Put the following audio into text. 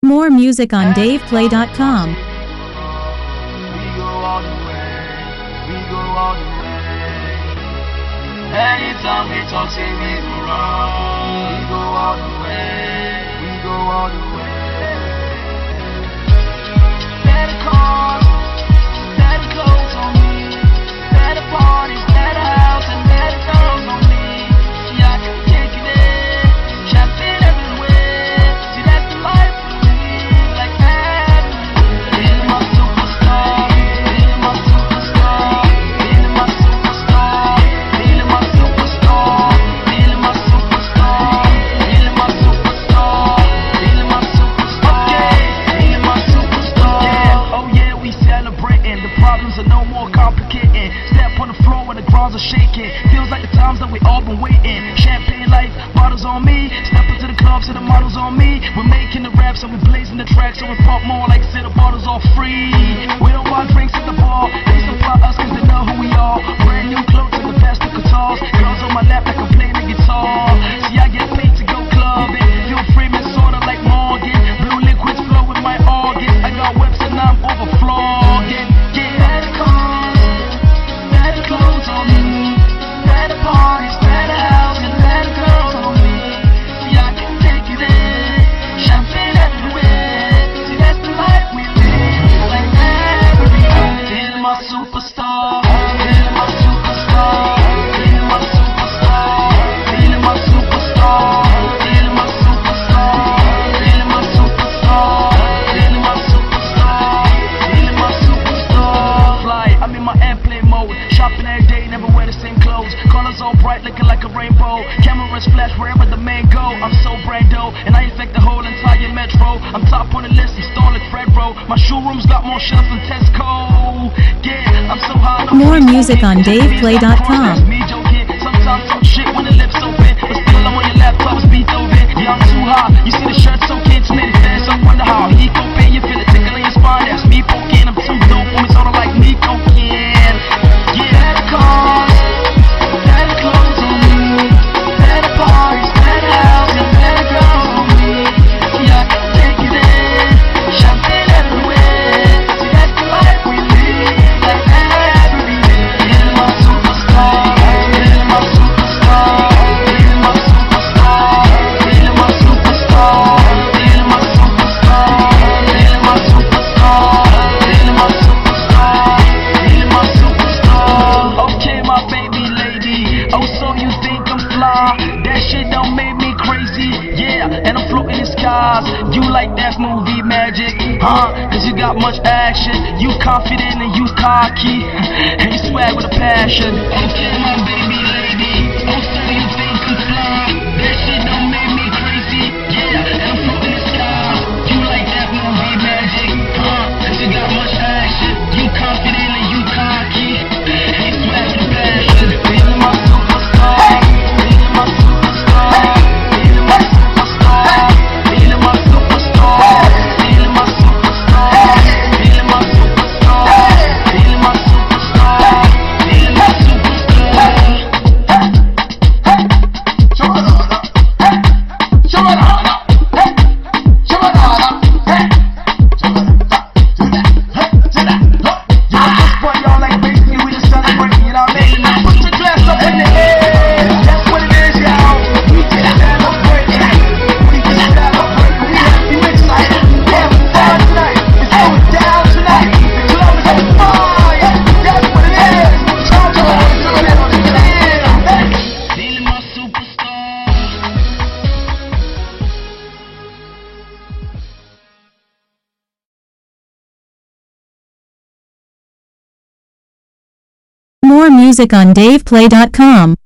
More music on DavePlay.com. We go all the way, we go all the way. Anytime we talk, say we go wrong. We go all the way, we go all the way. Better cars, better clothes on me, better parties, better house, and better girls on me. See, I can take it in, champagne everywhere. See, that's the life we live, like that. Feeling my superstar, feeling my superstar, feeling my superstar, feeling my superstar, feeling my superstar, feeling my superstar, feeling my superstar, feeling my superstar. Yeah, oh yeah, we celebrating. The problems are no more complicating. Step on the floor when the grounds are shaking. Feels like the times that we all been waiting. Champagne life, bottles on me. Step into the club, see the models on me. We're making the raps and we're blazing the tracks, so we pump more like say the bottles all free. We don't want drinks at the bar. They supply us cause they know who we are. Brand new clothes and the best of guitars. Girls on my lap like I'm playing the guitar. See, I get paid to go clubbing. Feel free, man, sorta like Morgan. Blue liquids flow with my organs. I got whips and I'm overflowing. Yeah, better cars, better clothes on me, better parties, better house, and better girls on me. See, I can take it in, champagne everywhere. See, that's the life we live, like everywhere. Feeling my superstar, feeling my superstar, feeling my superstar, feeling my superstar, feeling my superstar, feeling my superstar, feeling my superstar, feeling my superstar. Fly, I'm in my airplane mode, shopping every day, never wear the same clothes. Colors all bright, looking like a rainbow. Cameras flash wherever the man go. I'm so brando, and I affect the whole entire metro. I'm top on the list, I'm stalling Fred, bro. My showroom's got more shelves than Tesco. Yeah, I'm so high. More music on DavePlay.com. Me joking, sometimes talk shit when the lips open, but still I'm on your laptop, it's Beethoven. Yeah, I'm too high. You see the shirt so kid, too many fans, so wonder how he open. You feel it tickle in your spine, that's me poking. I'm too dope, when it's sorta like me cocaine. Yeah, better cars, better clothes on me, better parties, better house, and better girls on me. See, I can take it in, champagne everywhere. See, that's the life we live, like everywhere. Feeling my superstar, feeling my superstar, feeling my superstar, feeling my superstar, feeling my superstar, feeling my superstar, feeling my superstar, feeling my superstar. Okay, my baby lady, oh so you think I'm fly? That shit don't make me crazy, yeah, and I'm floating in skies. You like that movie magic, huh? Cause you got much action, you confident and you cocky, and you swag with a passion. Okay, my baby lady, oh so you think I'm fly? That shit don't make me crazy, yeah, and I'm floating in skies. You like that movie magic, huh? Cause you got much action, you confident and you cocky, and you swag with a passion. Feeling my superstar, feeling my superstar, feeling my superstar, feeling my superstar, feeling my superstar, feeling my superstar, feeling my superstar, feeling my superstar. At this point, y'all, like basically we just celebrating, you know what I mean? Put your glass up in the air. That's what it is, y'all. We just celebrate. We just celebrate. We happy, we excited. We having fun tonight. It's going down tonight. The club is on fire. That's what it is. Charge your horse to it on the air. Feeling my superstar. More music on DavePlay.com.